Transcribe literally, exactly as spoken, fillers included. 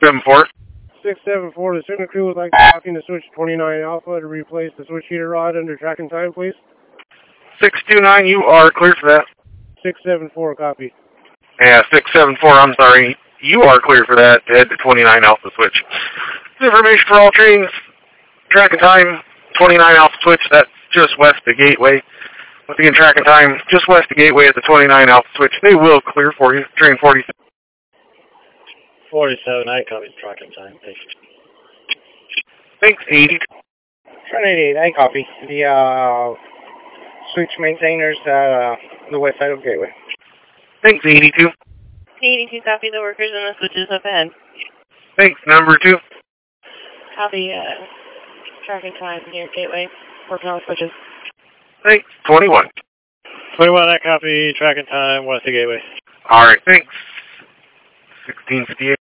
seven four. six seven four, the signal crew would like to talk in to switch twenty-nine Alpha to replace the switch heater rod under track and time, please. six two nine, you are clear for that. six seven four, copy. Yeah, six seven four, I'm sorry. You are clear for that to head to twenty-nine Alpha switch. Information for all trains, track and time, twenty-nine Alpha switch, that's just west of Gateway. Once again, track and time, just west of Gateway at the twenty-nine Alpha switch. They will clear for you. Train forty. forty-seven, I copy track and time, thanks. Thanks, eighty. Train eighty-eight, I copy. The uh, switch maintainers uh, the west side of Gateway. Thanks, eighty-two. eighty-two, copy the workers and the switches up ahead. Thanks, number two. Copy, uh, track and time near Gateway, working on the switches. Thanks, twenty-one. twenty-one, I copy track and time, west of Gateway. All right, thanks. sixteen fifty-eight.